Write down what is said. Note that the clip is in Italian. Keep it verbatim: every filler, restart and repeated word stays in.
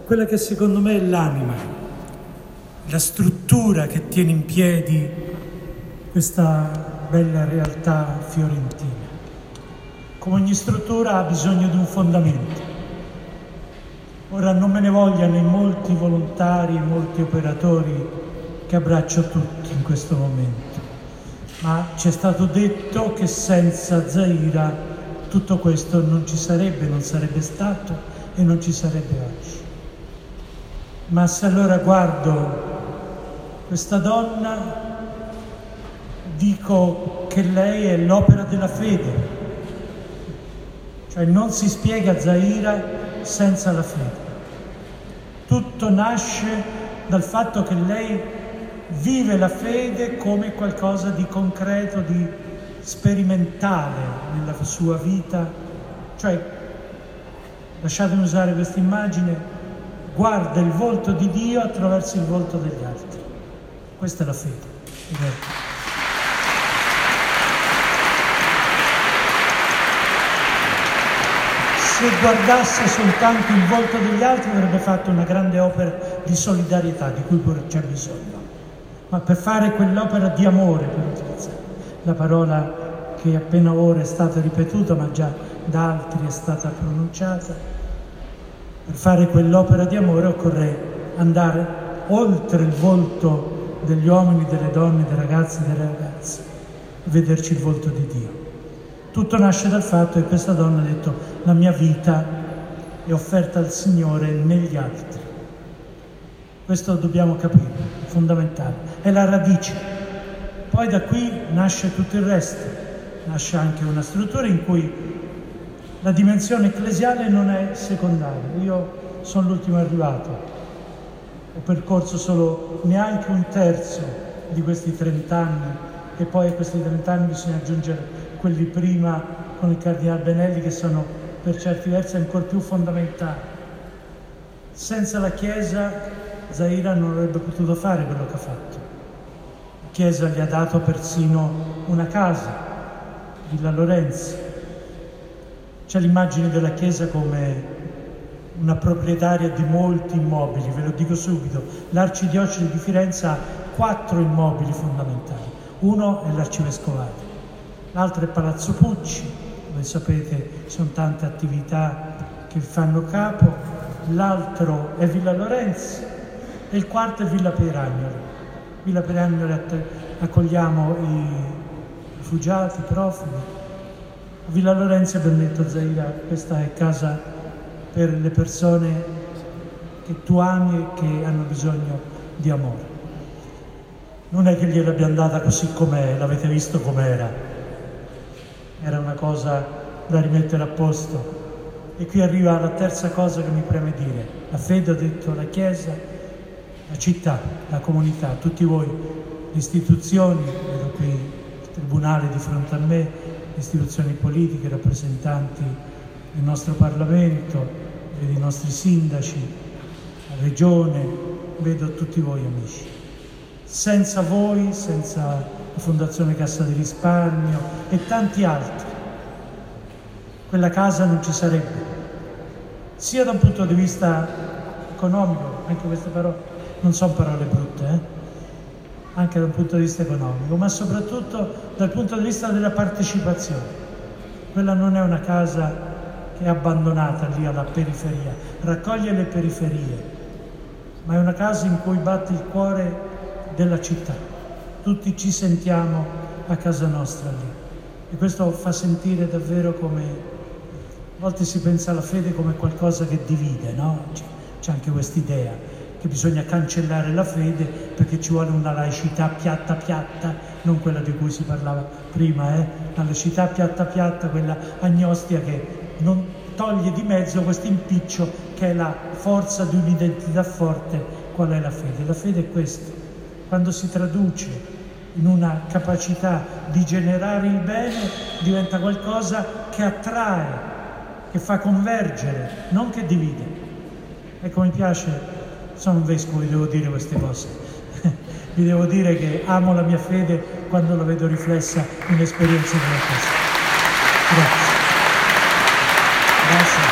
quella che secondo me è l'anima, la struttura che tiene in piedi questa bella realtà fiorentina. Come ogni struttura ha bisogno di un fondamento. Ora non me ne vogliano i molti volontari, i molti operatori che abbraccio tutti in questo momento, ma ci è stato detto che senza Zaira tutto questo non ci sarebbe, non sarebbe stato e non ci sarebbe oggi. Ma se allora guardo questa donna, dico che lei è l'opera della fede, cioè non si spiega Zaira senza la fede. Tutto nasce dal fatto che lei vive la fede come qualcosa di concreto, di sperimentale nella sua vita, cioè, lasciatemi usare questa immagine, guarda il volto di Dio attraverso il volto degli altri. Questa è la fede. Se guardasse soltanto il volto degli altri avrebbe fatto una grande opera di solidarietà, di cui pure c'è bisogno. Ma per fare quell'opera di amore, per utilizzare la parola che appena ora è stata ripetuta, ma già da altri è stata pronunciata, per fare quell'opera di amore occorre andare oltre il volto degli uomini, delle donne, dei ragazzi e delle ragazze, e vederci il volto di Dio. Tutto nasce dal fatto che questa donna ha detto: la mia vita è offerta al Signore negli altri. Questo dobbiamo capire, è fondamentale, è la radice. Poi da qui nasce tutto il resto, nasce anche una struttura in cui la dimensione ecclesiale non è secondaria. Io sono l'ultimo arrivato, ho percorso solo neanche un terzo di questi trent'anni, e poi a questi trent'anni bisogna aggiungere quelli prima con il Cardinal Benelli, che sono per certi versi ancora più fondamentali. Senza la Chiesa Zaira non avrebbe potuto fare quello che ha fatto. La Chiesa gli ha dato persino una casa, Villa Lorenzi. C'è l'immagine della Chiesa come una proprietaria di molti immobili, ve lo dico subito. L'Arcidiocesi di Firenze ha quattro immobili fondamentali. Uno è l'Arcivescovato, l'altro è Palazzo Pucci, dove sapete ci sono tante attività che fanno capo, l'altro è Villa Lorenzi e il quarto è Villa Pieragnolo. Villa Pieragnolo accogliamo i rifugiati, i profughi. A Villa Lorenzi abbiamo detto: Zaira, questa è casa per le persone che tu ami e che hanno bisogno di amore. Non è che gliel'abbiamo data così com'è, l'avete visto com'era. Era una cosa da rimettere a posto. E qui arriva la terza cosa che mi preme dire. La fede, ho detto, la Chiesa, la città, la comunità, tutti voi, le istituzioni, vedo qui il Tribunale di fronte a me, le istituzioni politiche, rappresentanti del nostro Parlamento, vedo i nostri sindaci, la Regione, vedo tutti voi amici. Senza voi, senza la Fondazione Cassa di Risparmio e tanti altri, quella casa non ci sarebbe, sia da un punto di vista economico, anche queste parole non sono parole brutte, eh? anche da un punto di vista economico, ma soprattutto dal punto di vista della partecipazione. Quella non è una casa che è abbandonata lì alla periferia, raccoglie le periferie, ma è una casa in cui batte il cuore della città. Tutti ci sentiamo a casa nostra lì, e questo fa sentire davvero come a volte si pensa alla fede come qualcosa che divide, no? C'è, c'è anche quest'idea che bisogna cancellare la fede perché ci vuole una laicità piatta piatta, non quella di cui si parlava prima, eh? La laicità piatta piatta, quella agnostica che non toglie di mezzo questo impiccio che è la forza di un'identità forte. Qual è la fede? La fede è questo. Quando si traduce in una capacità di generare il bene, diventa qualcosa che attrae, che fa convergere, non che divide. Ecco, mi piace, sono un vescovo, vi devo dire queste cose. Vi devo dire che amo la mia fede quando la vedo riflessa in esperienze come questa. Grazie. Grazie.